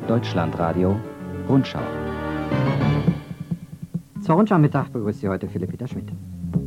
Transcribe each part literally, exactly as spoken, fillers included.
Deutschlandradio Rundschau. Zur Rundschau Mittag begrüßt Sie heute Philipp Peter Schmidt.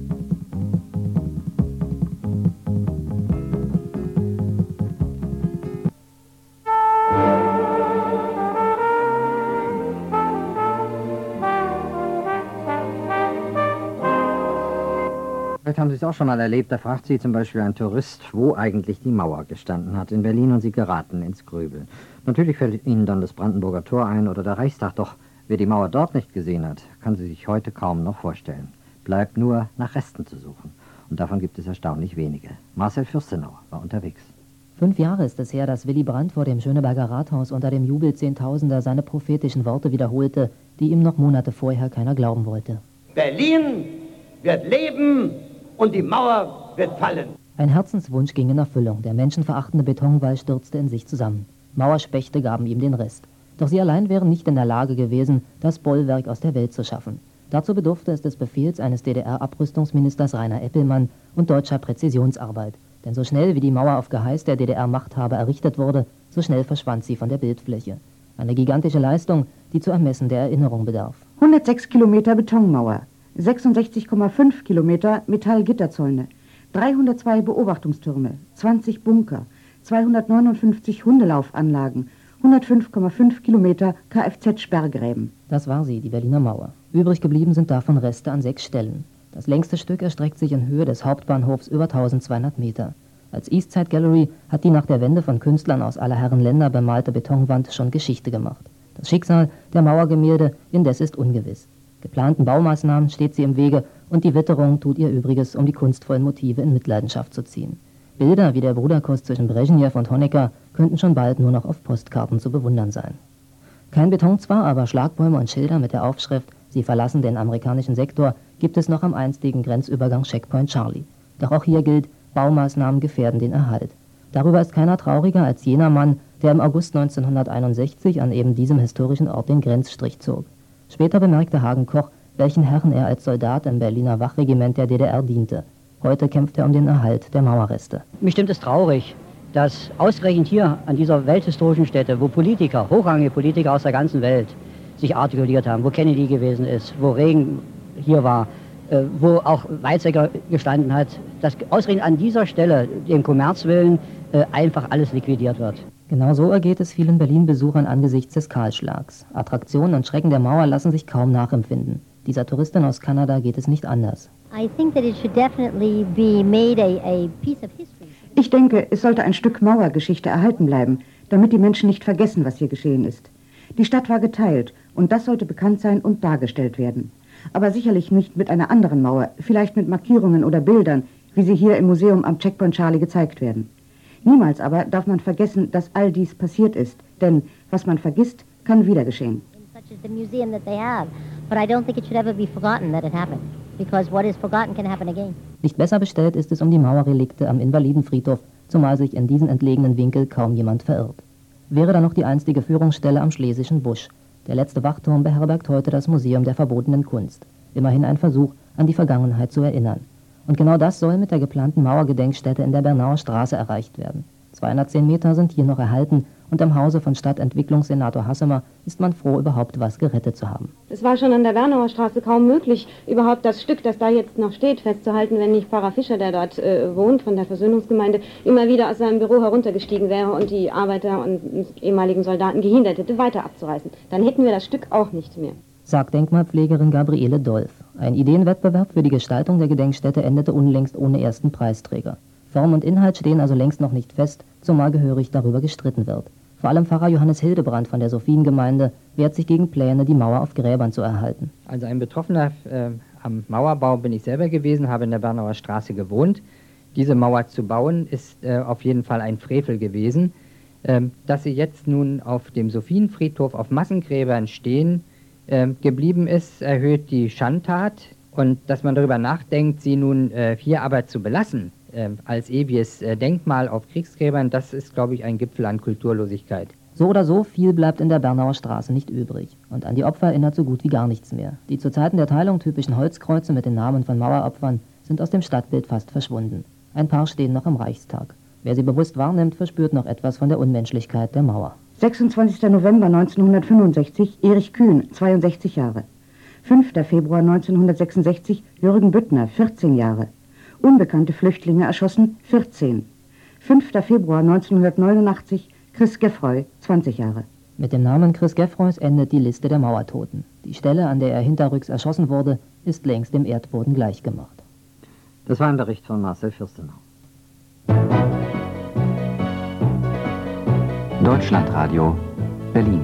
Vielleicht haben Sie es auch schon mal erlebt, da fragt Sie zum Beispiel ein Tourist, wo eigentlich die Mauer gestanden hat in Berlin, und Sie geraten ins Grübeln. Natürlich fällt Ihnen dann das Brandenburger Tor ein oder der Reichstag, doch wer die Mauer dort nicht gesehen hat, kann sie sich heute kaum noch vorstellen. Bleibt nur nach Resten zu suchen. Und davon gibt es erstaunlich wenige. Marcel Fürstenau war unterwegs. Fünf Jahre ist es her, dass Willy Brandt vor dem Schöneberger Rathaus unter dem Jubel Zehntausender seine prophetischen Worte wiederholte, die ihm noch Monate vorher keiner glauben wollte. Berlin wird leben und die Mauer wird fallen. Ein Herzenswunsch ging in Erfüllung. Der menschenverachtende Betonwall stürzte in sich zusammen. Mauerspechte gaben ihm den Rest. Doch sie allein wären nicht in der Lage gewesen, das Bollwerk aus der Welt zu schaffen. Dazu bedurfte es des Befehls eines D D R-Abrüstungsministers Rainer Eppelmann und deutscher Präzisionsarbeit. Denn so schnell wie die Mauer auf Geheiß der D D R-Machthaber errichtet wurde, so schnell verschwand sie von der Bildfläche. Eine gigantische Leistung, die zu ermessen der Erinnerung bedarf. hundertsechs Kilometer Betonmauer, sechsundsechzig Komma fünf Kilometer Metallgitterzäune, dreihundertzwei Beobachtungstürme, zwanzig Bunker, zweihundertneunundfünfzig Hundelaufanlagen, hundertfünf Komma fünf Kilometer Kfz-Sperrgräben. Das war sie, die Berliner Mauer. Übrig geblieben sind davon Reste an sechs Stellen. Das längste Stück erstreckt sich in Höhe des Hauptbahnhofs über tausendzweihundert Meter. Als Eastside Gallery hat die nach der Wende von Künstlern aus aller Herren Länder bemalte Betonwand schon Geschichte gemacht. Das Schicksal der Mauergemälde indes ist ungewiss. Geplanten Baumaßnahmen steht sie im Wege und die Witterung tut ihr Übriges, um die kunstvollen Motive in Mitleidenschaft zu ziehen. Bilder wie der Bruderkuss zwischen Brezhnev und Honecker könnten schon bald nur noch auf Postkarten zu bewundern sein. Kein Beton zwar, aber Schlagbäume und Schilder mit der Aufschrift »Sie verlassen den amerikanischen Sektor« gibt es noch am einstigen Grenzübergang Checkpoint Charlie. Doch auch hier gilt, Baumaßnahmen gefährden den Erhalt. Darüber ist keiner trauriger als jener Mann, der im August neunzehnhunderteinundsechzig an eben diesem historischen Ort den Grenzstrich zog. Später bemerkte Hagen Koch, welchen Herren er als Soldat im Berliner Wachregiment der D D R diente. Heute kämpft er um den Erhalt der Mauerreste. Mich stimmt es traurig, dass ausgerechnet hier an dieser welthistorischen Stätte, wo Politiker, hochrangige Politiker aus der ganzen Welt sich artikuliert haben, wo Kennedy gewesen ist, wo Reagan hier war, äh, wo auch Weizsäcker gestanden hat, dass ausgerechnet an dieser Stelle, dem Kommerz willen, äh, einfach alles liquidiert wird. Genau so ergeht es vielen Berlin-Besuchern angesichts des Kahlschlags. Attraktionen und Schrecken der Mauer lassen sich kaum nachempfinden. Dieser Touristin aus Kanada geht es nicht anders. I think that it should definitely be made a, a piece of history. Ich denke, es sollte ein Stück Mauergeschichte erhalten bleiben, damit die Menschen nicht vergessen, was hier geschehen ist. Die Stadt war geteilt und das sollte bekannt sein und dargestellt werden. Aber sicherlich nicht mit einer anderen Mauer, vielleicht mit Markierungen oder Bildern, wie sie hier im Museum am Checkpoint Charlie gezeigt werden. Niemals aber darf man vergessen, dass all dies passiert ist, denn was man vergisst, kann wieder geschehen. Such as the museum that they have, but I don't think it should ever be forgotten that it happened, because what is forgotten can happen again. Nicht besser bestellt ist es um die Mauerrelikte am Invalidenfriedhof, zumal sich in diesen entlegenen Winkel kaum jemand verirrt. Wäre da noch die einstige Führungsstelle am Schlesischen Busch. Der letzte Wachturm beherbergt heute das Museum der verbotenen Kunst. Immerhin ein Versuch, an die Vergangenheit zu erinnern. Und genau das soll mit der geplanten Mauergedenkstätte in der Bernauer Straße erreicht werden. zweihundertzehn Meter sind hier noch erhalten und am Hause von Stadtentwicklungssenator Hassemer ist man froh, überhaupt was gerettet zu haben. Es war schon an der Bernauer Straße kaum möglich, überhaupt das Stück, das da jetzt noch steht, festzuhalten, wenn nicht Pfarrer Fischer, der dort äh, wohnt, von der Versöhnungsgemeinde, immer wieder aus seinem Büro heruntergestiegen wäre und die Arbeiter und ehemaligen Soldaten gehindert hätte, weiter abzureißen. Dann hätten wir das Stück auch nicht mehr. Sagt Denkmalpflegerin Gabriele Dolf. Ein Ideenwettbewerb für die Gestaltung der Gedenkstätte endete unlängst ohne ersten Preisträger. Form und Inhalt stehen also längst noch nicht fest, zumal gehörig darüber gestritten wird. Vor allem Pfarrer Johannes Hildebrand von der Sophiengemeinde wehrt sich gegen Pläne, die Mauer auf Gräbern zu erhalten. Also ein Betroffener äh, am Mauerbau bin ich selber gewesen, habe in der Bernauer Straße gewohnt. Diese Mauer zu bauen ist äh, auf jeden Fall ein Frevel gewesen. Ähm, dass sie jetzt nun auf dem Sophienfriedhof auf Massengräbern stehen, äh, geblieben ist, erhöht die Schandtat. Und dass man darüber nachdenkt, sie nun äh, hier aber zu belassen, äh, als ewiges äh, Denkmal auf Kriegsgräbern, das ist, glaube ich, ein Gipfel an Kulturlosigkeit. So oder so, viel bleibt in der Bernauer Straße nicht übrig. Und an die Opfer erinnert so gut wie gar nichts mehr. Die zu Zeiten der Teilung typischen Holzkreuze mit den Namen von Maueropfern sind aus dem Stadtbild fast verschwunden. Ein paar stehen noch am Reichstag. Wer sie bewusst wahrnimmt, verspürt noch etwas von der Unmenschlichkeit der Mauer. sechsundzwanzigster November neunzehnhundertfünfundsechzig, Erich Kühn, zweiundsechzig Jahre. fünfter Februar neunzehnhundertsechsundsechzig, Jürgen Büttner, vierzehn Jahre. Unbekannte Flüchtlinge erschossen, vierzehn. fünfter Februar neunzehnhundertneunundachtzig, Chris Geffroy, zwanzig Jahre. Mit dem Namen Chris Geffroys endet die Liste der Mauertoten. Die Stelle, an der er hinterrücks erschossen wurde, ist längst dem Erdboden gleichgemacht. Das war ein Bericht von Marcel Fürstenau. Deutschlandradio, Berlin.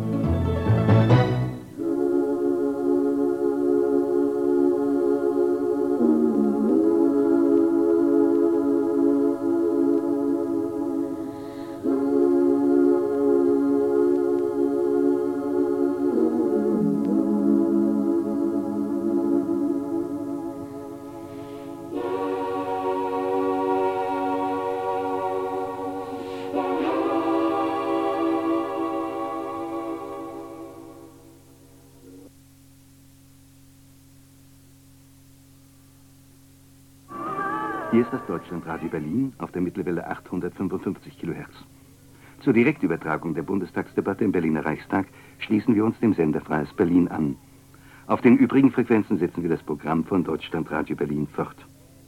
Hier ist das Deutschlandradio Berlin auf der Mittelwelle achthundertfünfundfünfzig Kilohertz. Zur Direktübertragung der Bundestagsdebatte im Berliner Reichstag schließen wir uns dem Sender Freies Berlin an. Auf den übrigen Frequenzen setzen wir das Programm von Deutschlandradio Berlin fort.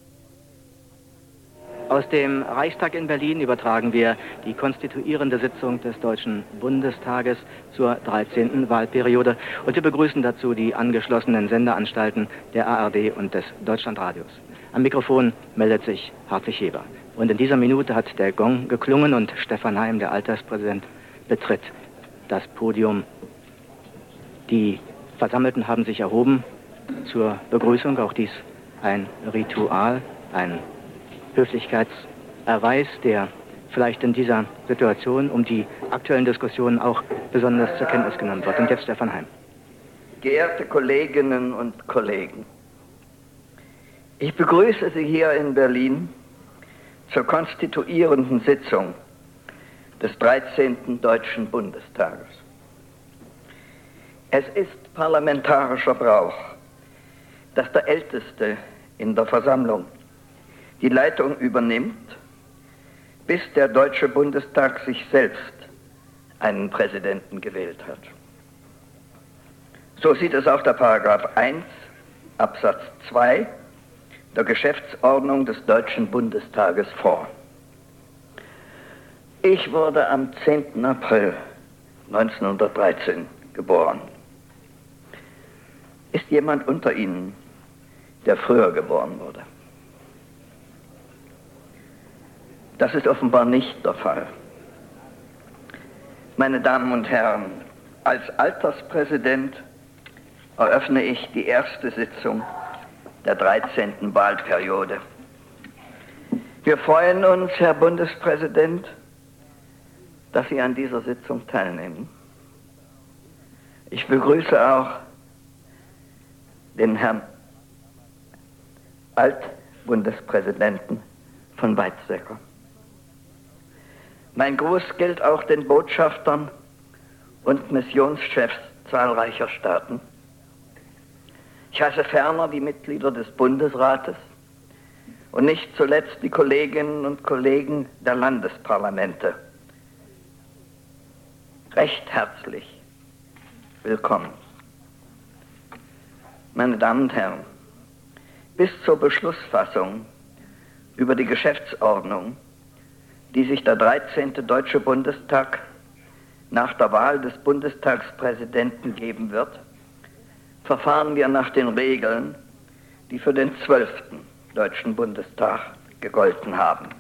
Aus dem Reichstag in Berlin übertragen wir die konstituierende Sitzung des Deutschen Bundestages zur dreizehnten Wahlperiode und wir begrüßen dazu die angeschlossenen Sendeanstalten der A R D und des Deutschlandradios. Am Mikrofon meldet sich Hartwig Heber. Und in dieser Minute hat der Gong geklungen und Stefan Heim, der Alterspräsident, betritt das Podium. Die Versammelten haben sich erhoben zur Begrüßung, auch dies ein Ritual, ein Höflichkeitserweis, der vielleicht in dieser Situation um die aktuellen Diskussionen auch besonders zur Kenntnis genommen wird. Und jetzt Stefan Heim. Geehrte Kolleginnen und Kollegen, ich begrüße Sie hier in Berlin zur konstituierenden Sitzung des dreizehnten Deutschen Bundestages. Es ist parlamentarischer Brauch, dass der Älteste in der Versammlung die Leitung übernimmt, bis der Deutsche Bundestag sich selbst einen Präsidenten gewählt hat. So sieht es auch der Paragraph eins Absatz zwei der Geschäftsordnung des Deutschen Bundestages vor. Ich wurde am zehnten April neunzehnhundertdreizehn geboren. Ist jemand unter Ihnen, der früher geboren wurde? Das ist offenbar nicht der Fall. Meine Damen und Herren, als Alterspräsident eröffne ich die erste Sitzung der dreizehnten Wahlperiode. Wir freuen uns, Herr Bundespräsident, dass Sie an dieser Sitzung teilnehmen. Ich begrüße auch den Herrn Altbundespräsidenten von Weizsäcker. Mein Gruß gilt auch den Botschaftern und Missionschefs zahlreicher Staaten. Ich heiße ferner die Mitglieder des Bundesrates und nicht zuletzt die Kolleginnen und Kollegen der Landesparlamente. Recht herzlich willkommen. Meine Damen und Herren, bis zur Beschlussfassung über die Geschäftsordnung, die sich der dreizehnte Deutsche Bundestag nach der Wahl des Bundestagspräsidenten geben wird, verfahren wir nach den Regeln, die für den zwölften Deutschen Bundestag gegolten haben.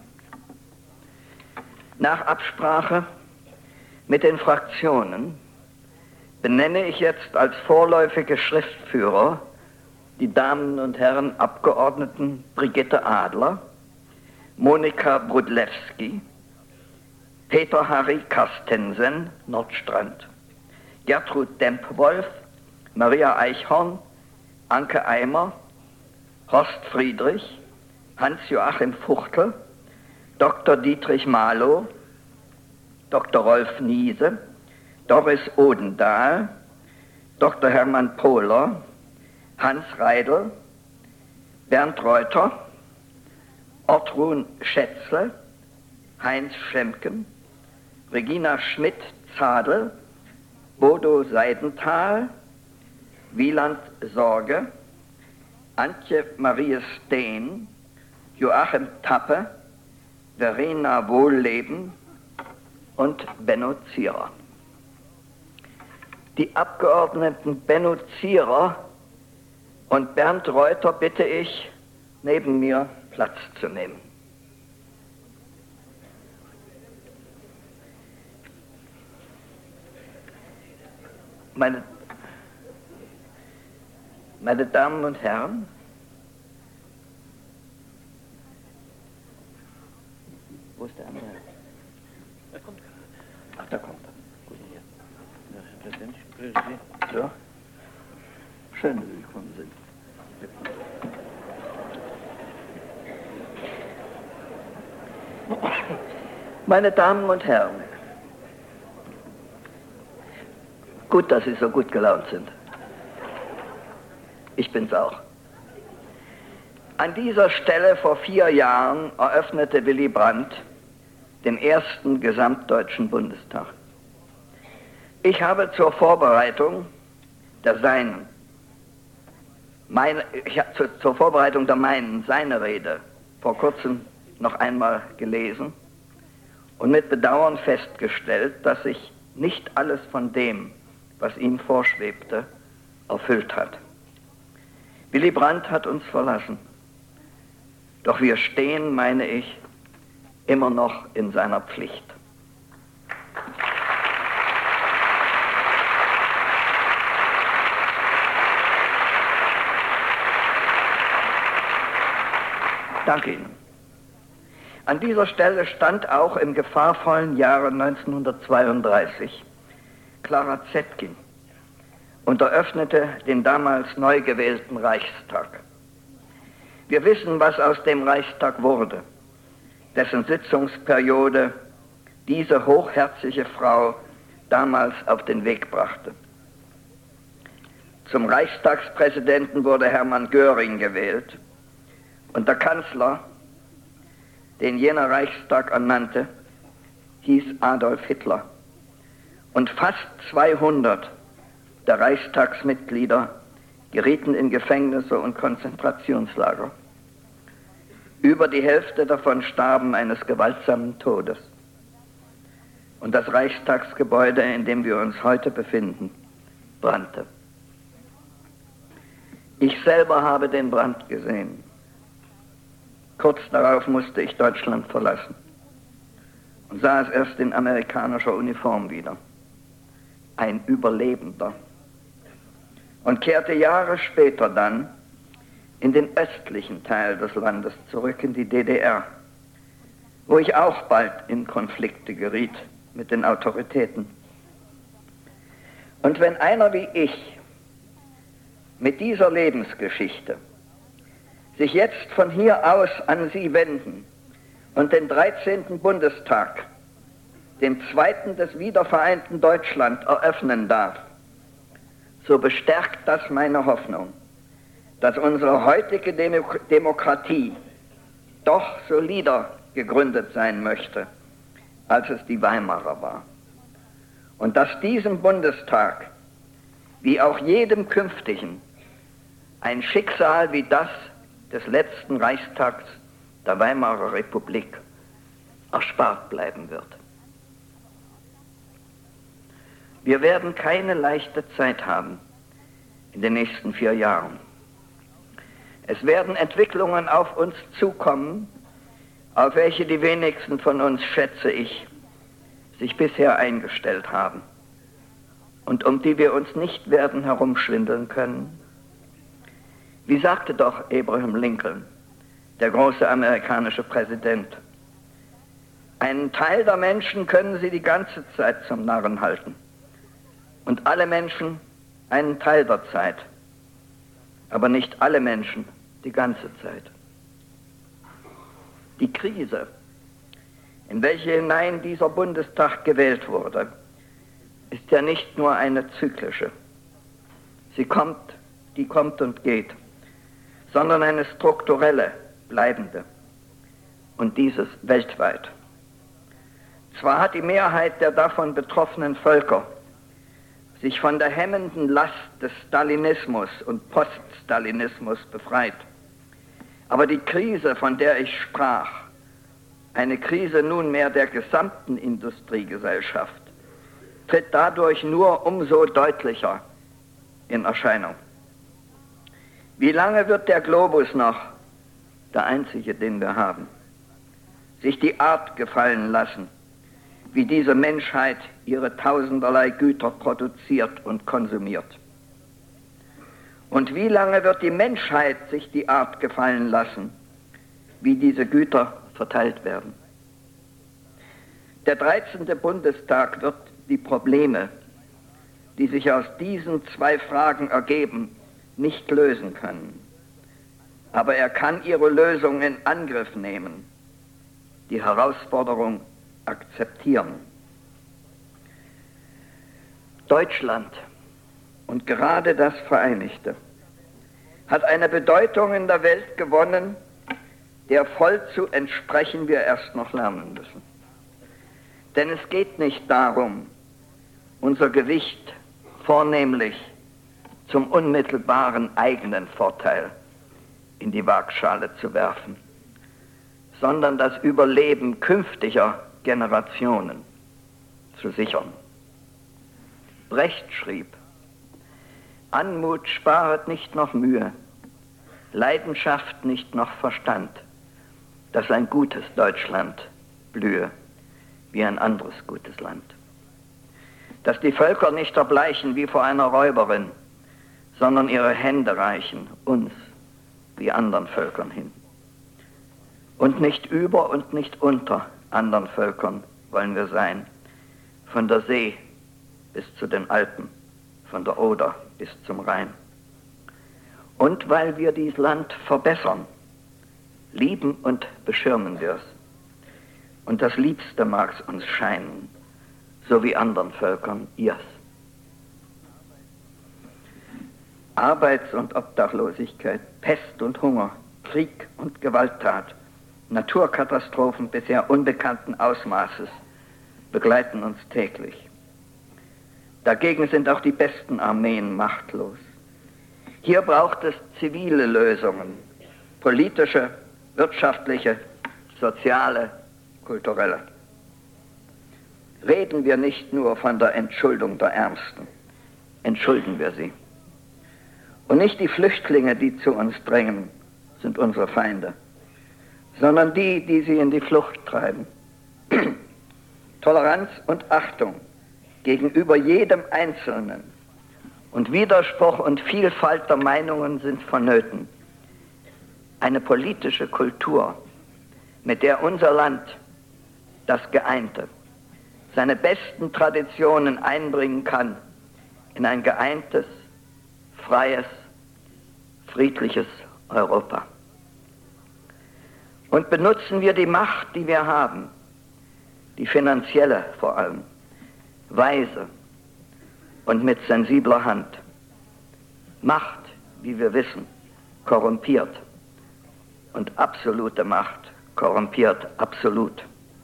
Nach Absprache mit den Fraktionen benenne ich jetzt als vorläufige Schriftführer die Damen und Herren Abgeordneten Brigitte Adler, Monika Brudlewski, Peter Harry Carstensen, Nordstrand, Gertrud Dempwolf, Maria Eichhorn, Anke Eimer, Horst Friedrich, Hans-Joachim Fuchtel, Doktor Dietrich Mahlow, Doktor Rolf Niese, Doris Odendahl, Doktor Hermann Pohler, Hans Reidel, Bernd Reuter, Ortrun Schätzle, Heinz Schemken, Regina Schmidt, Zadel, Bodo Seidenthal, Wieland Sorge, Antje Marie Steen, Joachim Tappe, Verena Wohlleben und Benno Zierer. Die Abgeordneten Benno Zierer und Bernd Reuter bitte ich, neben mir Platz zu nehmen. Meine, meine Damen und Herren, wo ist der andere? Da kommt Ach, da kommt er. Gut, hier. Ja, Herr Präsident, ich grüße Sie. So. Schön, dass Sie gekommen sind. Meine Damen und Herren, gut, dass Sie so gut gelaunt sind. Ich bin's auch. An dieser Stelle vor vier Jahren eröffnete Willy Brandt den ersten Gesamtdeutschen Bundestag. Ich habe zur Vorbereitung der Seinen, meine, ich habe zur, zur Vorbereitung der meinen, seine Rede vor kurzem noch einmal gelesen und mit Bedauern festgestellt, dass sich nicht alles von dem, was ihm vorschwebte, erfüllt hat. Willy Brandt hat uns verlassen. Doch wir stehen, meine ich, immer noch in seiner Pflicht. Danke Ihnen. An dieser Stelle stand auch im gefahrvollen Jahre neunzehnhundertzweiunddreißig Clara Zetkin und eröffnete den damals neu gewählten Reichstag. Wir wissen, was aus dem Reichstag wurde, dessen Sitzungsperiode diese hochherzige Frau damals auf den Weg brachte. Zum Reichstagspräsidenten wurde Hermann Göring gewählt und der Kanzler, den jener Reichstag ernannte, hieß Adolf Hitler. Und fast zweihundert der Reichstagsmitglieder gerieten in Gefängnisse und Konzentrationslager. Über die Hälfte davon starben eines gewaltsamen Todes. Und das Reichstagsgebäude, in dem wir uns heute befinden, brannte. Ich selber habe den Brand gesehen. Kurz darauf musste ich Deutschland verlassen und sah es erst in amerikanischer Uniform wieder. Ein Überlebender. Und kehrte Jahre später dann in den östlichen Teil des Landes zurück, in die D D R, wo ich auch bald in Konflikte geriet mit den Autoritäten. Und wenn einer wie ich mit dieser Lebensgeschichte sich jetzt von hier aus an Sie wenden und den dreizehnten Bundestag, dem zweiten des wiedervereinten Deutschland, eröffnen darf, so bestärkt das meine Hoffnung, dass unsere heutige Demo- Demokratie doch solider gegründet sein möchte, als es die Weimarer war. Und dass diesem Bundestag, wie auch jedem künftigen, ein Schicksal wie das des letzten Reichstags der Weimarer Republik erspart bleiben wird. Wir werden keine leichte Zeit haben in den nächsten vier Jahren. Es werden Entwicklungen auf uns zukommen, auf welche die wenigsten von uns, schätze ich, sich bisher eingestellt haben und um die wir uns nicht werden herumschwindeln können. Wie sagte doch Abraham Lincoln, der große amerikanische Präsident, einen Teil der Menschen können sie die ganze Zeit zum Narren halten und alle Menschen einen Teil der Zeit, aber nicht alle Menschen die ganze Zeit. Die Krise, in welche hinein dieser Bundestag gewählt wurde, ist ja nicht nur eine zyklische. Sie kommt, die kommt und geht, sondern eine strukturelle, bleibende. Und dieses weltweit. Zwar hat die Mehrheit der davon betroffenen Völker sich von der hemmenden Last des Stalinismus und Poststalinismus befreit, aber die Krise, von der ich sprach, eine Krise nunmehr der gesamten Industriegesellschaft, tritt dadurch nur umso deutlicher in Erscheinung. Wie lange wird der Globus noch, der einzige, den wir haben, sich die Art gefallen lassen, wie diese Menschheit ihre tausenderlei Güter produziert und konsumiert? Und wie lange wird die Menschheit sich die Art gefallen lassen, wie diese Güter verteilt werden? Der dreizehnte Bundestag wird die Probleme, die sich aus diesen zwei Fragen ergeben, nicht lösen können. Aber er kann ihre Lösung in Angriff nehmen, die Herausforderung akzeptieren. Deutschland, und gerade das Vereinigte, hat eine Bedeutung in der Welt gewonnen, der voll zu entsprechen wir erst noch lernen müssen. Denn es geht nicht darum, unser Gewicht vornehmlich zum unmittelbaren eigenen Vorteil in die Waagschale zu werfen, sondern das Überleben künftiger Generationen zu sichern. Brecht schrieb: Anmut sparet nicht noch Mühe, Leidenschaft nicht noch Verstand, dass ein gutes Deutschland blühe wie ein anderes gutes Land. Dass die Völker nicht erbleichen wie vor einer Räuberin, sondern ihre Hände reichen uns wie anderen Völkern hin. Und nicht über und nicht unter anderen Völkern wollen wir sein, von der See bis zu den Alpen, von der Oder bis zum Rhein. Und weil wir dieses Land verbessern, lieben und beschirmen wir es. Und das Liebste mag es uns scheinen, so wie anderen Völkern ihrs. Arbeits- und Obdachlosigkeit, Pest und Hunger, Krieg und Gewalttat, Naturkatastrophen bisher unbekannten Ausmaßes begleiten uns täglich. Dagegen sind auch die besten Armeen machtlos. Hier braucht es zivile Lösungen, politische, wirtschaftliche, soziale, kulturelle. Reden wir nicht nur von der Entschuldung der Ärmsten, entschulden wir sie. Und nicht die Flüchtlinge, die zu uns drängen, sind unsere Feinde, sondern die, die sie in die Flucht treiben. Toleranz und Achtung gegenüber jedem Einzelnen und Widerspruch und Vielfalt der Meinungen sind vonnöten. Eine politische Kultur, mit der unser Land das Geeinte, seine besten Traditionen einbringen kann in ein geeintes, freies, friedliches Europa. Und benutzen wir die Macht, die wir haben, die finanzielle vor allem, weise und mit sensibler Hand. Macht, wie wir wissen, korrumpiert. Und absolute Macht korrumpiert absolut.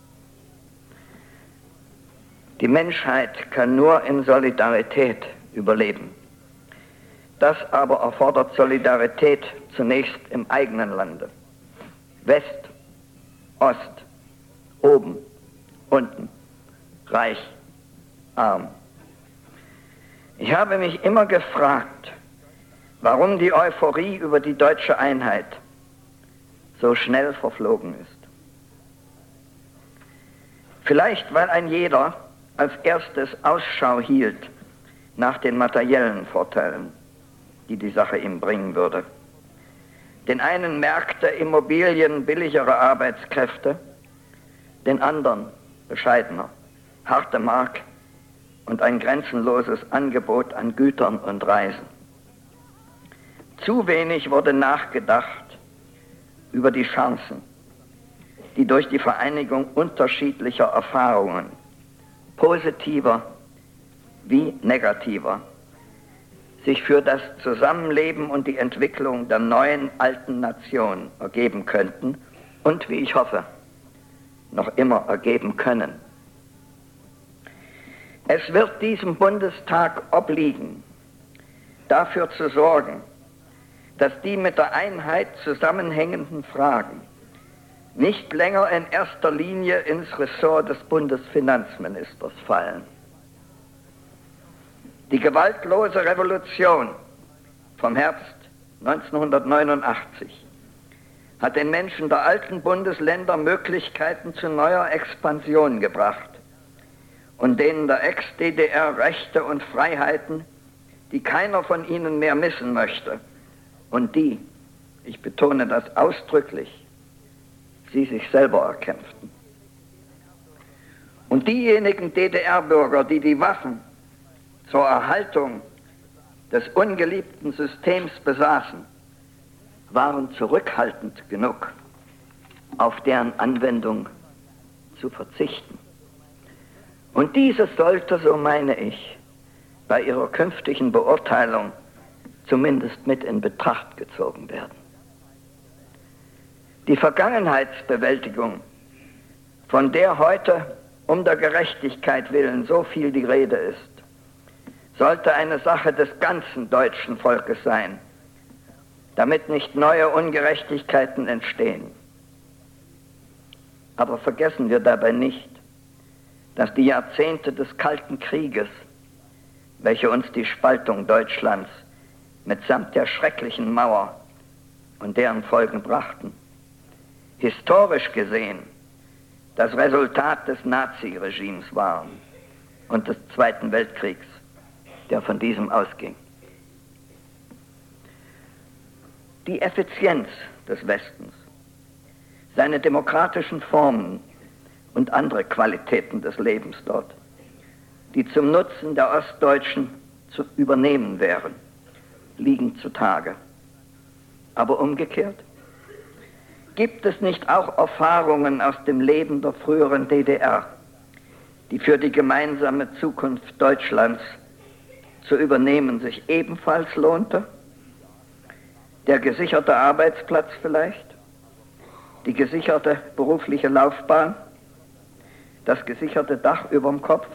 Die Menschheit kann nur in Solidarität überleben. Das aber erfordert Solidarität zunächst im eigenen Lande. West, Ost, oben, unten, reich, arm. Ich habe mich immer gefragt, warum die Euphorie über die deutsche Einheit so schnell verflogen ist. Vielleicht, weil ein jeder als erstes Ausschau hielt nach den materiellen Vorteilen, die die Sache ihm bringen würde. Den einen Märkte, Immobilien, billigere Arbeitskräfte, den anderen bescheidener, harte Mark und ein grenzenloses Angebot an Gütern und Reisen. Zu wenig wurde nachgedacht über die Chancen, die durch die Vereinigung unterschiedlicher Erfahrungen, positiver wie negativer, sich für das Zusammenleben und die Entwicklung der neuen alten Nation ergeben könnten und, wie ich hoffe, noch immer ergeben können Es wird diesem Bundestag obliegen, dafür zu sorgen, dass die mit der Einheit zusammenhängenden Fragen nicht länger in erster Linie ins Ressort des Bundesfinanzministers fallen. Die gewaltlose Revolution vom Herbst neunzehnhundertneunundachtzig hat den Menschen der alten Bundesländer Möglichkeiten zu neuer Expansion gebracht und denen der Ex-D D R Rechte und Freiheiten, die keiner von ihnen mehr missen möchte und die, ich betone das ausdrücklich, sie sich selber erkämpften. Und diejenigen D D R-Bürger, die die Waffen zur Erhaltung des ungeliebten Systems besaßen, waren zurückhaltend genug, auf deren Anwendung zu verzichten. Und dieses sollte, so meine ich, bei ihrer künftigen Beurteilung zumindest mit in Betracht gezogen werden. Die Vergangenheitsbewältigung, von der heute um der Gerechtigkeit willen so viel die Rede ist, sollte eine Sache des ganzen deutschen Volkes sein, damit nicht neue Ungerechtigkeiten entstehen. Aber vergessen wir dabei nicht, dass die Jahrzehnte des Kalten Krieges, welche uns die Spaltung Deutschlands mitsamt der schrecklichen Mauer und deren Folgen brachten, historisch gesehen das Resultat des Naziregimes waren und des Zweiten Weltkriegs, der von diesem ausging. Die Effizienz des Westens, seine demokratischen Formen und andere Qualitäten des Lebens dort, die zum Nutzen der Ostdeutschen zu übernehmen wären, liegen zutage. Aber umgekehrt, gibt es nicht auch Erfahrungen aus dem Leben der früheren D D R, die für die gemeinsame Zukunft Deutschlands zu übernehmen sich ebenfalls lohnte? Der gesicherte Arbeitsplatz vielleicht? Die gesicherte berufliche Laufbahn? Das gesicherte Dach überm Kopf?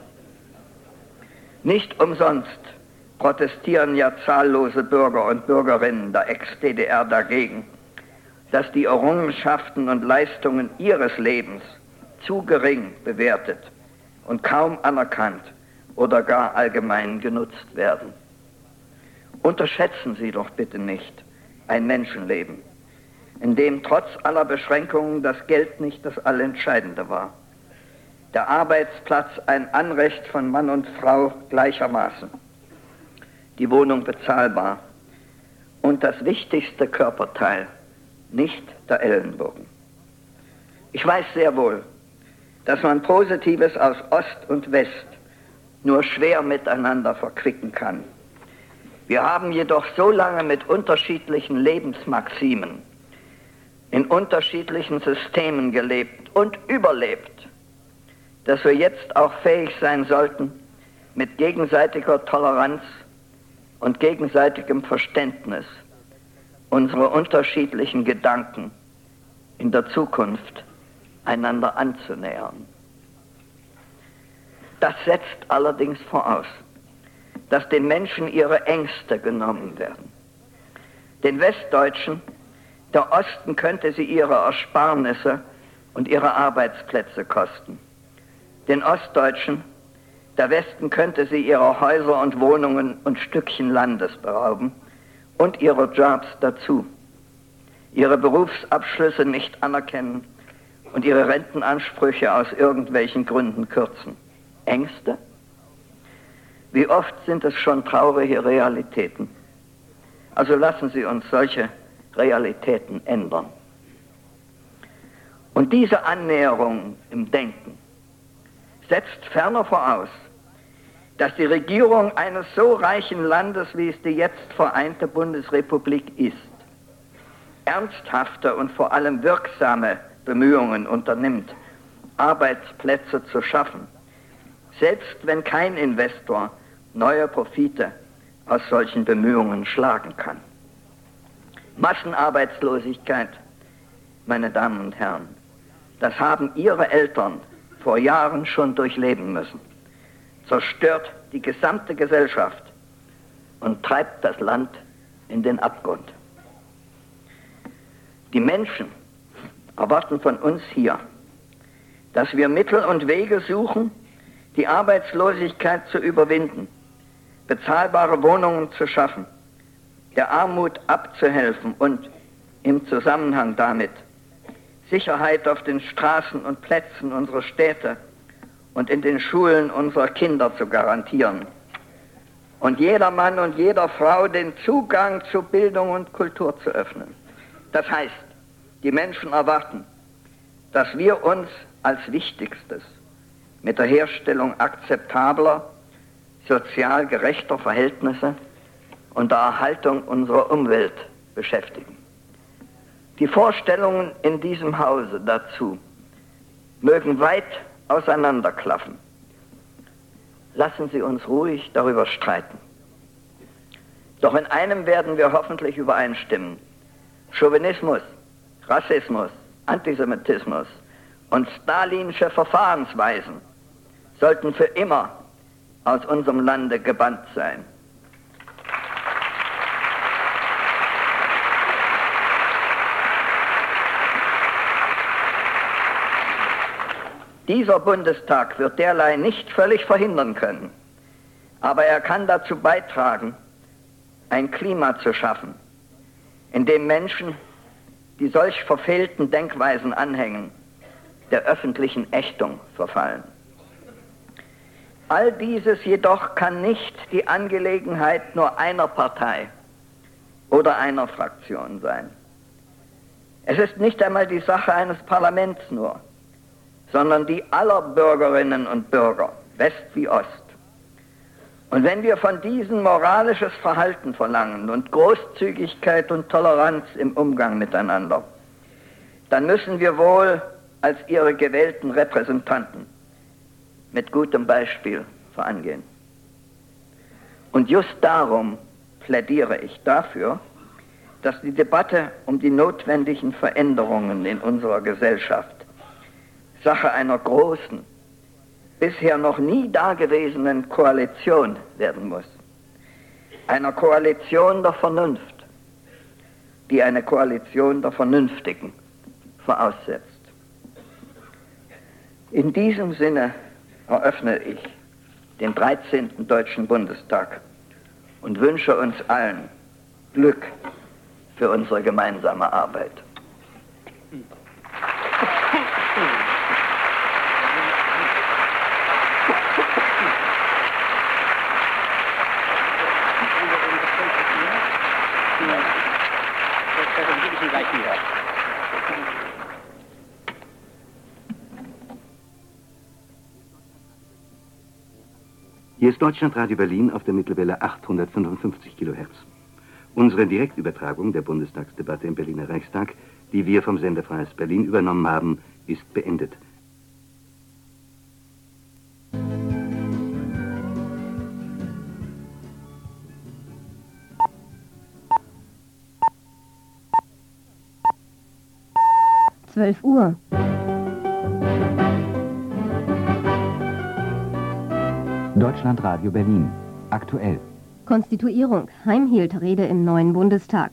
Nicht umsonst protestieren ja zahllose Bürger und Bürgerinnen der Ex-D D R dagegen, dass die Errungenschaften und Leistungen ihres Lebens zu gering bewertet und kaum anerkannt oder gar allgemein genutzt werden. Unterschätzen Sie doch bitte nicht ein Menschenleben, in dem trotz aller Beschränkungen das Geld nicht das Allentscheidende war. Der Arbeitsplatz ein Anrecht von Mann und Frau gleichermaßen, die Wohnung bezahlbar und das wichtigste Körperteil, nicht der Ellenbogen. Ich weiß sehr wohl, dass man Positives aus Ost und West nur schwer miteinander verquicken kann. Wir haben jedoch so lange mit unterschiedlichen Lebensmaximen in unterschiedlichen Systemen gelebt und überlebt, dass wir jetzt auch fähig sein sollten, mit gegenseitiger Toleranz und gegenseitigem Verständnis unsere unterschiedlichen Gedanken in der Zukunft einander anzunähern. Das setzt allerdings voraus, dass den Menschen ihre Ängste genommen werden. Den Westdeutschen, der Osten könnte sie ihre Ersparnisse und ihre Arbeitsplätze kosten. Den Ostdeutschen, der Westen könnte sie ihrer Häuser und Wohnungen und Stückchen Landes berauben und ihre Jobs dazu, ihre Berufsabschlüsse nicht anerkennen und ihre Rentenansprüche aus irgendwelchen Gründen kürzen. Ängste? Wie oft sind es schon traurige Realitäten? Also lassen Sie uns solche Realitäten ändern. Und diese Annäherung im Denken setzt ferner voraus, dass die Regierung eines so reichen Landes, wie es die jetzt vereinte Bundesrepublik ist, ernsthafte und vor allem wirksame Bemühungen unternimmt, Arbeitsplätze zu schaffen, selbst wenn kein Investor neue Profite aus solchen Bemühungen schlagen kann. Massenarbeitslosigkeit, meine Damen und Herren, das haben Ihre Eltern vor Jahren schon durchleben müssen. zerstört die gesamte Gesellschaft und treibt das Land in den Abgrund. Die Menschen erwarten von uns hier, dass wir Mittel und Wege suchen, die Arbeitslosigkeit zu überwinden, bezahlbare Wohnungen zu schaffen, der Armut abzuhelfen und im Zusammenhang damit Sicherheit auf den Straßen und Plätzen unserer Städte und in den Schulen unserer Kinder zu garantieren und jeder Mann und jeder Frau den Zugang zu Bildung und Kultur zu öffnen. Das heißt, die Menschen erwarten, dass wir uns als Wichtigstes mit der Herstellung akzeptabler, sozial gerechter Verhältnisse und der Erhaltung unserer Umwelt beschäftigen. Die Vorstellungen in diesem Hause dazu mögen weit auseinanderklaffen. Lassen Sie uns ruhig darüber streiten. Doch in einem werden wir hoffentlich übereinstimmen. Chauvinismus, Rassismus, Antisemitismus und stalinische Verfahrensweisen sollten für immer aus unserem Lande gebannt sein. Dieser Bundestag wird derlei nicht völlig verhindern können, aber er kann dazu beitragen, ein Klima zu schaffen, in dem Menschen, die solch verfehlten Denkweisen anhängen, der öffentlichen Ächtung verfallen. All dieses jedoch kann nicht die Angelegenheit nur einer Partei oder einer Fraktion sein. Es ist nicht einmal die Sache eines Parlaments nur, sondern die aller Bürgerinnen und Bürger, West wie Ost. Und wenn wir von diesen moralisches Verhalten verlangen und Großzügigkeit und Toleranz im Umgang miteinander, dann müssen wir wohl als ihre gewählten Repräsentanten mit gutem Beispiel vorangehen. Und just darum plädiere ich dafür, dass die Debatte um die notwendigen Veränderungen in unserer Gesellschaft Sache einer großen, bisher noch nie dagewesenen Koalition werden muss. Einer Koalition der Vernunft, die eine Koalition der Vernünftigen voraussetzt. In diesem Sinne eröffne ich den dreizehnten Deutschen Bundestag und wünsche uns allen Glück für unsere gemeinsame Arbeit. Hier ist Deutschlandradio Berlin auf der Mittelwelle achthundertfünfundfünfzig Kilohertz. Unsere Direktübertragung der Bundestagsdebatte im Berliner Reichstag, die wir vom Sender Freies Berlin übernommen haben, ist beendet. zwölf Uhr. Deutschlandradio Berlin. Aktuell. Konstituierung. Heim hielt Rede im neuen Bundestag.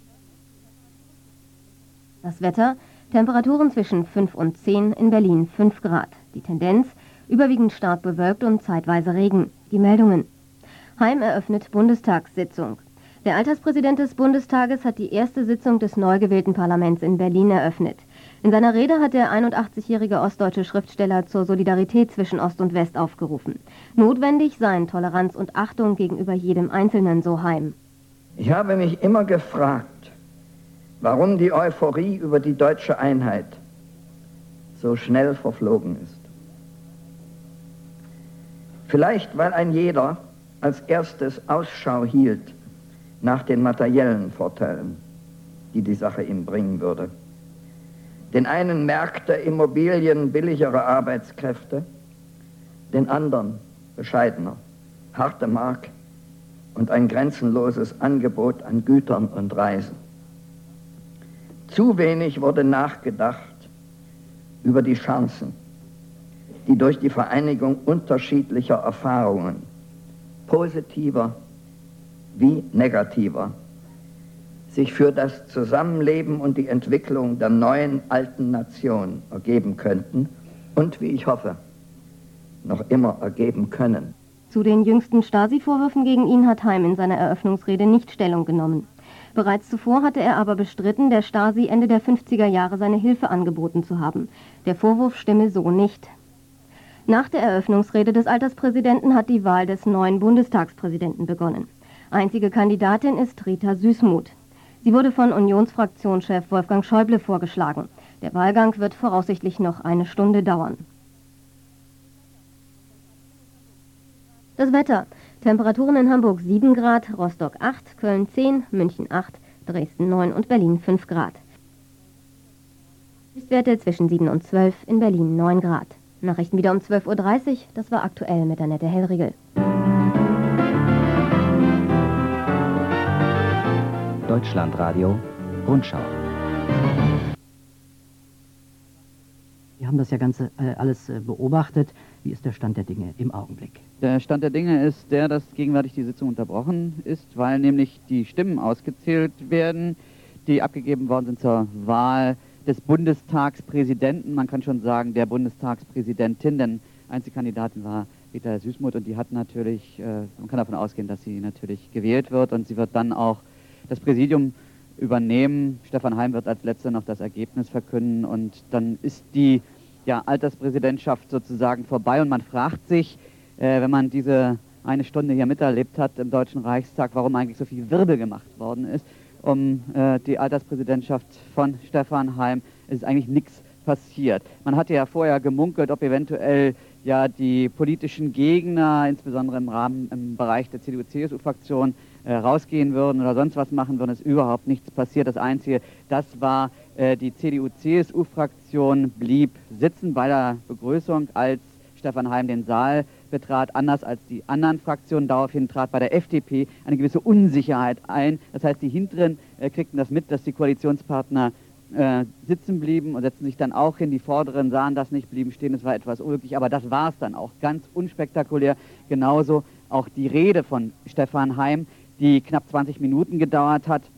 Das Wetter. Temperaturen zwischen fünf und zehn, in Berlin fünf Grad. Die Tendenz. Überwiegend stark bewölkt und zeitweise Regen. Die Meldungen. Heim eröffnet Bundestagssitzung. Der Alterspräsident des Bundestages hat die erste Sitzung des neu gewählten Parlaments in Berlin eröffnet. In seiner Rede hat der einundachtzigjährige ostdeutsche Schriftsteller zur Solidarität zwischen Ost und West aufgerufen. Notwendig seien Toleranz und Achtung gegenüber jedem Einzelnen, so Heim. Ich habe mich immer gefragt, warum die Euphorie über die deutsche Einheit so schnell verflogen ist. Vielleicht, weil ein jeder als erstes Ausschau hielt nach den materiellen Vorteilen, die die Sache ihm bringen würde. Den einen Märkte, Immobilien, billigere Arbeitskräfte, den anderen bescheidener, harte Mark und ein grenzenloses Angebot an Gütern und Reisen. Zu wenig wurde nachgedacht über die Chancen, die durch die Vereinigung unterschiedlicher Erfahrungen, positiver wie negativer, sich für das Zusammenleben und die Entwicklung der neuen alten Nation ergeben könnten und, wie ich hoffe, noch immer ergeben können. Zu den jüngsten Stasi-Vorwürfen gegen ihn hat Heim in seiner Eröffnungsrede nicht Stellung genommen. Bereits zuvor hatte er aber bestritten, der Stasi Ende der fünfziger Jahre seine Hilfe angeboten zu haben. Der Vorwurf stimme so nicht. Nach der Eröffnungsrede des Alterspräsidenten hat die Wahl des neuen Bundestagspräsidenten begonnen. Einzige Kandidatin ist Rita Süssmuth. Sie wurde von Unionsfraktionschef Wolfgang Schäuble vorgeschlagen. Der Wahlgang wird voraussichtlich noch eine Stunde dauern. Das Wetter. Temperaturen in Hamburg sieben Grad, Rostock acht, Köln zehn, München acht, Dresden neun und Berlin fünf Grad. Höchstwerte zwischen sieben und zwölf, in Berlin neun Grad. Nachrichten wieder um zwölf Uhr dreißig, das war aktuell mit Annette Hellriegel. Deutschlandradio Rundschau. Wir haben das ja Ganze äh, alles äh, beobachtet. Wie ist der Stand der Dinge im Augenblick? Der Stand der Dinge ist der, dass gegenwärtig die Sitzung unterbrochen ist, weil nämlich die Stimmen ausgezählt werden, die abgegeben worden sind zur Wahl des Bundestagspräsidenten. Man kann schon sagen, der Bundestagspräsidentin, denn Einzelkandidatin war Rita Süssmuth und die hat natürlich, äh, man kann davon ausgehen, dass sie natürlich gewählt wird und sie wird dann auch das Präsidium übernehmen. Stefan Heim wird als letzter noch das Ergebnis verkünden und dann ist die ja, Alterspräsidentschaft sozusagen vorbei und man fragt sich, äh, wenn man diese eine Stunde hier miterlebt hat im Deutschen Reichstag, warum eigentlich so viel Wirbel gemacht worden ist um äh, die Alterspräsidentschaft von Stefan Heim. Es ist eigentlich nichts passiert. Man hatte ja vorher gemunkelt, ob eventuell ja die politischen Gegner, insbesondere im Rahmen im Bereich der C D U-C S U-Fraktion, äh, rausgehen würden oder sonst was machen würden. Es ist überhaupt nichts passiert. Das Einzige, das war äh, die C D U-C S U-Fraktion blieb sitzen bei der Begrüßung, als Stefan Heim den Saal betrat, anders als die anderen Fraktionen. Daraufhin trat bei der F D P eine gewisse Unsicherheit ein. Das heißt, die Hinteren äh, kriegten das mit, dass die Koalitionspartner äh, sitzen blieben und setzten sich dann auch hin. Die Vorderen sahen das nicht, blieben stehen. Es war etwas unglücklich, aber das war es dann auch. Ganz unspektakulär. Genauso auch die Rede von Stefan Heim, die knapp zwanzig Minuten gedauert hat,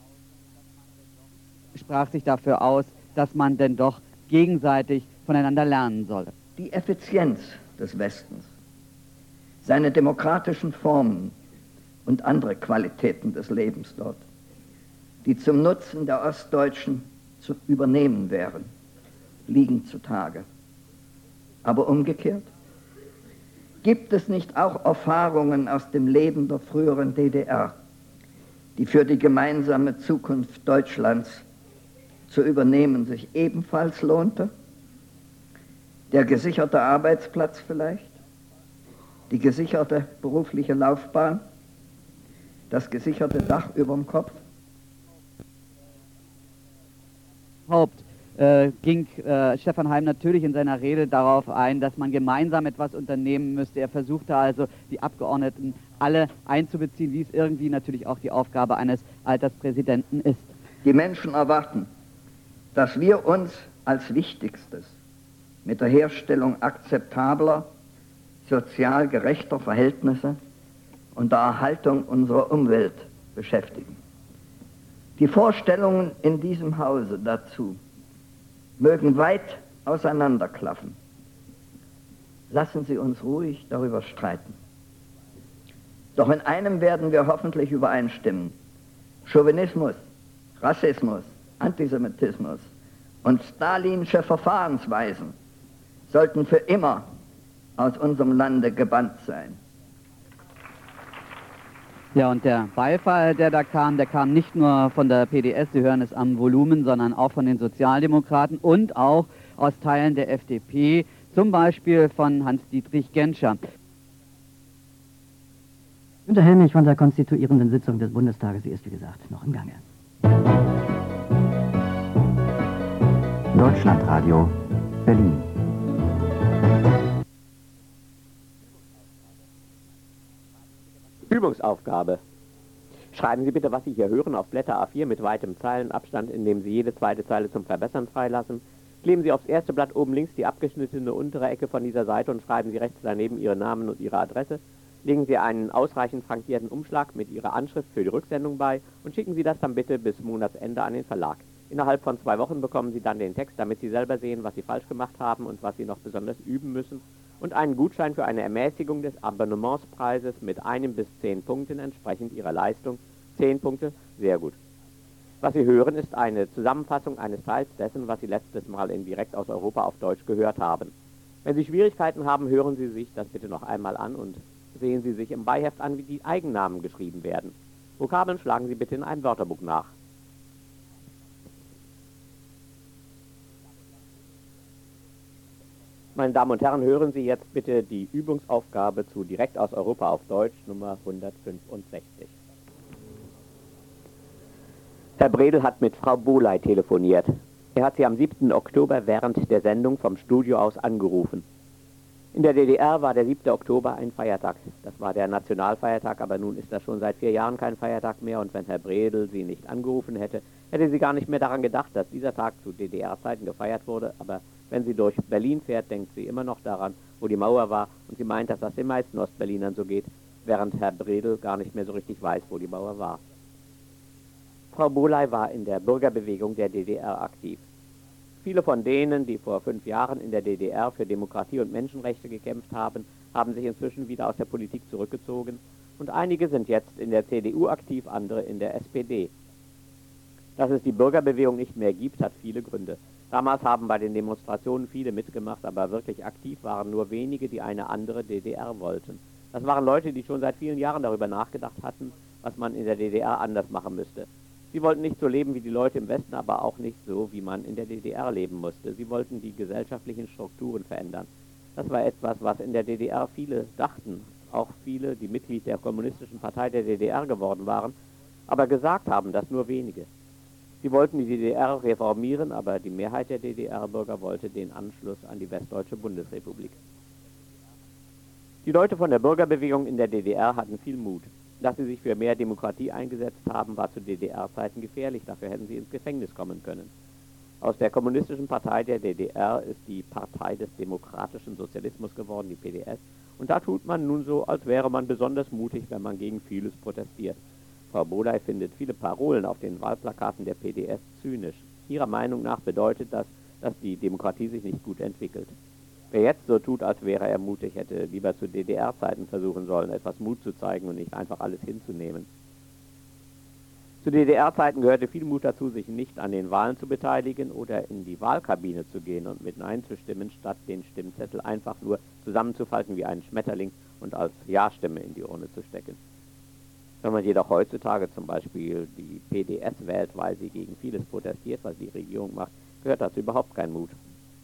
sprach sich dafür aus, dass man denn doch gegenseitig voneinander lernen solle. Die Effizienz des Westens, seine demokratischen Formen und andere Qualitäten des Lebens dort, die zum Nutzen der Ostdeutschen zu übernehmen wären, liegen zutage. Aber umgekehrt, gibt es nicht auch Erfahrungen aus dem Leben der früheren D D R, die für die gemeinsame Zukunft Deutschlands zu übernehmen sich ebenfalls lohnte? Der gesicherte Arbeitsplatz vielleicht, die gesicherte berufliche Laufbahn, das gesicherte Dach über dem Kopf? Haupt äh, ging äh, Stefan Heim natürlich in seiner Rede darauf ein, dass man gemeinsam etwas unternehmen müsste. Er versuchte also, die Abgeordneten alle einzubeziehen, wie es irgendwie natürlich auch die Aufgabe eines Alterspräsidenten ist. Die Menschen erwarten, dass wir uns als Wichtigstes mit der Herstellung akzeptabler, sozial gerechter Verhältnisse und der Erhaltung unserer Umwelt beschäftigen. Die Vorstellungen in diesem Hause dazu mögen weit auseinanderklaffen. Lassen Sie uns ruhig darüber streiten. Doch in einem werden wir hoffentlich übereinstimmen. Chauvinismus, Rassismus, Antisemitismus und stalinische Verfahrensweisen sollten für immer aus unserem Lande gebannt sein. Ja, und der Beifall, der da kam, der kam nicht nur von der P D S, Sie hören es am Volumen, sondern auch von den Sozialdemokraten und auch aus Teilen der F D P, zum Beispiel von Hans-Dietrich Genscher. Günter Helmich von der konstituierenden Sitzung des Bundestages, sie ist wie gesagt noch im Gange. Deutschlandradio Berlin. Übungsaufgabe. Schreiben Sie bitte, was Sie hier hören, auf Blätter A vier mit weitem Zeilenabstand, indem Sie jede zweite Zeile zum Verbessern freilassen. Kleben Sie aufs erste Blatt oben links die abgeschnittene untere Ecke von dieser Seite und schreiben Sie rechts daneben Ihren Namen und Ihre Adresse. Legen Sie einen ausreichend frankierten Umschlag mit Ihrer Anschrift für die Rücksendung bei und schicken Sie das dann bitte bis Monatsende an den Verlag. Innerhalb von zwei Wochen bekommen Sie dann den Text, damit Sie selber sehen, was Sie falsch gemacht haben und was Sie noch besonders üben müssen, und einen Gutschein für eine Ermäßigung des Abonnementspreises mit einem bis zehn Punkten entsprechend Ihrer Leistung. Zehn Punkte, sehr gut. Was Sie hören, ist eine Zusammenfassung eines Teils dessen, was Sie letztes Mal in Direkt aus Europa auf Deutsch gehört haben. Wenn Sie Schwierigkeiten haben, hören Sie sich das bitte noch einmal an und sehen Sie sich im Beiheft an, wie die Eigennamen geschrieben werden. Vokabeln schlagen Sie bitte in einem Wörterbuch nach. Meine Damen und Herren, hören Sie jetzt bitte die Übungsaufgabe zu Direkt aus Europa auf Deutsch, Nummer hundertfünfundsechzig. Herr Bredel hat mit Frau Boley telefoniert. Er hat sie am siebten Oktober während der Sendung vom Studio aus angerufen. In der D D R war der siebte Oktober ein Feiertag. Das war der Nationalfeiertag, aber nun ist das schon seit vier Jahren kein Feiertag mehr, und wenn Herr Bredel sie nicht angerufen hätte, hätte sie gar nicht mehr daran gedacht, dass dieser Tag zu D D R-Zeiten gefeiert wurde. Aber wenn sie durch Berlin fährt, denkt sie immer noch daran, wo die Mauer war, und sie meint, dass das den meisten Ostberlinern so geht, während Herr Bredel gar nicht mehr so richtig weiß, wo die Mauer war. Frau Boley war in der Bürgerbewegung der D D R aktiv. Viele von denen, die vor fünf Jahren in der D D R für Demokratie und Menschenrechte gekämpft haben, haben sich inzwischen wieder aus der Politik zurückgezogen, und einige sind jetzt in der C D U aktiv, andere in der S P D. Dass es die Bürgerbewegung nicht mehr gibt, hat viele Gründe. Damals haben bei den Demonstrationen viele mitgemacht, aber wirklich aktiv waren nur wenige, die eine andere D D R wollten. Das waren Leute, die schon seit vielen Jahren darüber nachgedacht hatten, was man in der D D R anders machen müsste. Sie wollten nicht so leben wie die Leute im Westen, aber auch nicht so, wie man in der D D R leben musste. Sie wollten die gesellschaftlichen Strukturen verändern. Das war etwas, was in der D D R viele dachten, auch viele, die Mitglied der Kommunistischen Partei der D D R geworden waren, aber gesagt haben das nur wenige. Sie wollten die D D R reformieren, aber die Mehrheit der D D R-Bürger wollte den Anschluss an die Westdeutsche Bundesrepublik. Die Leute von der Bürgerbewegung in der D D R hatten viel Mut. Dass sie sich für mehr Demokratie eingesetzt haben, war zu D D R-Zeiten gefährlich, dafür hätten sie ins Gefängnis kommen können. Aus der Kommunistischen Partei der D D R ist die Partei des demokratischen Sozialismus geworden, die P D S, und da tut man nun so, als wäre man besonders mutig, wenn man gegen vieles protestiert. Frau Boley findet viele Parolen auf den Wahlplakaten der P D S zynisch. Ihrer Meinung nach bedeutet das, dass die Demokratie sich nicht gut entwickelt. Wer jetzt so tut, als wäre er mutig, hätte lieber zu D D R-Zeiten versuchen sollen, etwas Mut zu zeigen und nicht einfach alles hinzunehmen. Zu D D R-Zeiten gehörte viel Mut dazu, sich nicht an den Wahlen zu beteiligen oder in die Wahlkabine zu gehen und mit Nein zu stimmen, statt den Stimmzettel einfach nur zusammenzufalten wie einen Schmetterling und als Ja-Stimme in die Urne zu stecken. Wenn man jedoch heutzutage zum Beispiel die P D S wählt, weil sie gegen vieles protestiert, was die Regierung macht, gehört dazu überhaupt kein Mut.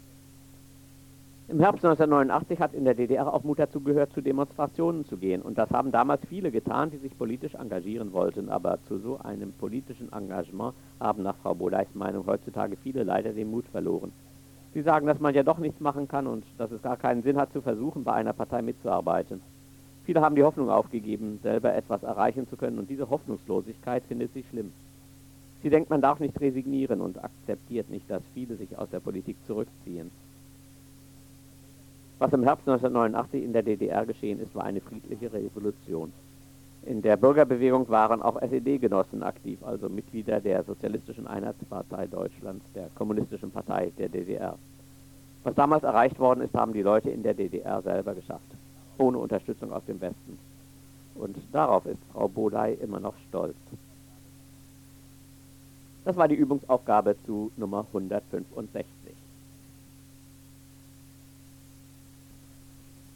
Im Herbst neunzehnhundertneunundachtzig hat in der D D R auch Mut dazu gehört, zu Demonstrationen zu gehen. Und das haben damals viele getan, die sich politisch engagieren wollten. Aber zu so einem politischen Engagement haben nach Frau Boleys Meinung heutzutage viele leider den Mut verloren. Sie sagen, dass man ja doch nichts machen kann und dass es gar keinen Sinn hat, zu versuchen, bei einer Partei mitzuarbeiten. Viele haben die Hoffnung aufgegeben, selber etwas erreichen zu können, und diese Hoffnungslosigkeit findet sie schlimm. Sie denkt, man darf nicht resignieren und akzeptiert nicht, dass viele sich aus der Politik zurückziehen. Was im Herbst neunzehnhundertneunundachtzig in der D D R geschehen ist, war eine friedliche Revolution. In der Bürgerbewegung waren auch S E D-Genossen aktiv, also Mitglieder der Sozialistischen Einheitspartei Deutschlands, der Kommunistischen Partei der D D R. Was damals erreicht worden ist, haben die Leute in der D D R selber geschafft, ohne Unterstützung aus dem Westen. Und darauf ist Frau Boley immer noch stolz. Das war die Übungsaufgabe zu Nummer hundertfünfundsechzig.